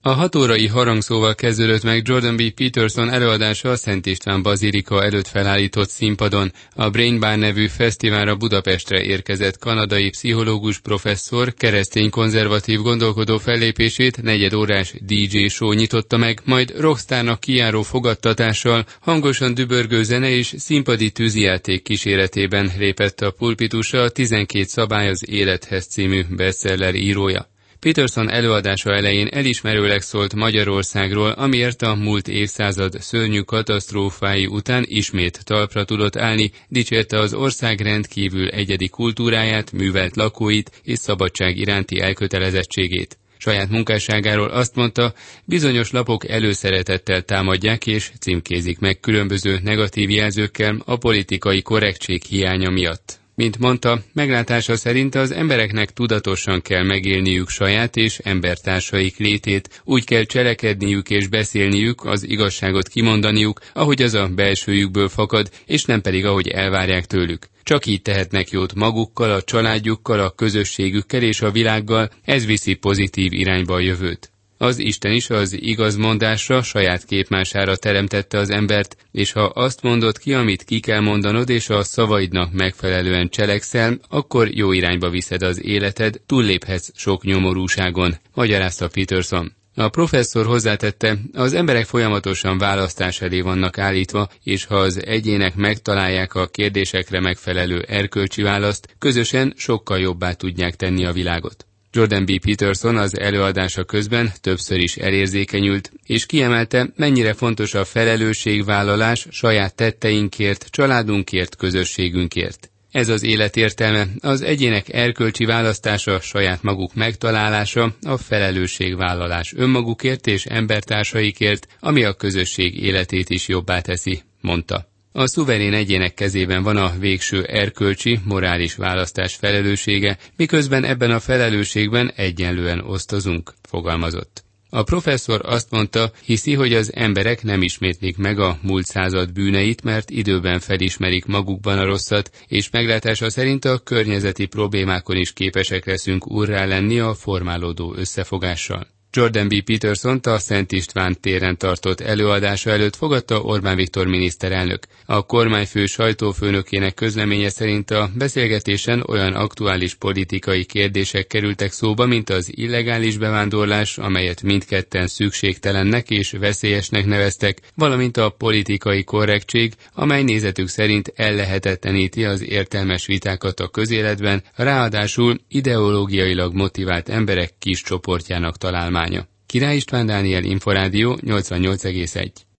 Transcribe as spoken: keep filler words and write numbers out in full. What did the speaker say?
A hat órai harangszóval kezdődött meg Jordan B. Peterson előadása a Szent István bazilika előtt felállított színpadon. A Brain Bar nevű fesztiválra Budapestre érkezett kanadai pszichológus professzor keresztény konzervatív gondolkodó fellépését negyedórás dé dzsé show nyitotta meg, majd rockstárnak kijáró fogadtatással, hangosan dübörgő zene és színpadi tűzijáték kíséretében lépett a pulpitusra a tizenkét szabály az élethez című bestseller írója. Peterson előadása elején elismerőleg szólt Magyarországról, amiért a múlt évszázad szörnyű katasztrófái után ismét talpra tudott állni, dicsérte az ország rendkívül egyedi kultúráját, művelt lakóit és szabadság iránti elkötelezettségét. Saját munkásságáról azt mondta, bizonyos lapok előszeretettel támadják és címkézik meg különböző negatív jelzőkkel a politikai korrektség hiánya miatt. Mint mondta, meglátása szerint az embereknek tudatosan kell megélniük saját és embertársaik létét, úgy kell cselekedniük és beszélniük, az igazságot kimondaniuk, ahogy az a belsőjükből fakad, és nem pedig ahogy elvárják tőlük. Csak így tehetnek jót magukkal, a családjukkal, a közösségükkel és a világgal, ez viszi pozitív irányba a jövőt. Az Isten is az igazmondásra, saját képmására teremtette az embert, és ha azt mondod ki, amit ki kell mondanod, és a szavaidnak megfelelően cselekszel, akkor jó irányba viszed az életed, túlléphetsz sok nyomorúságon, magyarázta Peterson. A professzor hozzátette, az emberek folyamatosan választás elé vannak állítva, és ha az egyének megtalálják a kérdésekre megfelelő erkölcsi választ, közösen sokkal jobbá tudják tenni a világot. Jordan B. Peterson az előadása közben többször is elérzékenyült, és kiemelte, mennyire fontos a felelősségvállalás saját tetteinkért, családunkért, közösségünkért. Ez az élet értelme, az egyének erkölcsi választása, saját maguk megtalálása, a felelősségvállalás önmagukért és embertársaikért, ami a közösség életét is jobbá teszi, mondta. A szuverén egyének kezében van a végső erkölcsi, morális választás felelőssége, miközben ebben a felelősségben egyenlően osztozunk, fogalmazott. A professzor azt mondta, hiszi, hogy az emberek nem ismétlik meg a múlt század bűneit, mert időben felismerik magukban a rosszat, és meglátása szerint a környezeti problémákon is képesek leszünk úrrá lenni a formálódó összefogással. Jordan B. Petersont a Szent István téren tartott előadása előtt fogadta Orbán Viktor miniszterelnök. A kormányfő sajtófőnökének közleménye szerint a beszélgetésen olyan aktuális politikai kérdések kerültek szóba, mint az illegális bevándorlás, amelyet mindketten szükségtelennek és veszélyesnek neveztek, valamint a politikai korrektség, amely nézetük szerint ellehetetleníti az értelmes vitákat a közéletben, ráadásul ideológiailag motivált emberek kis csoportjának találmánya. Király István Dániel, Inforádió nyolcvannyolc egész egy.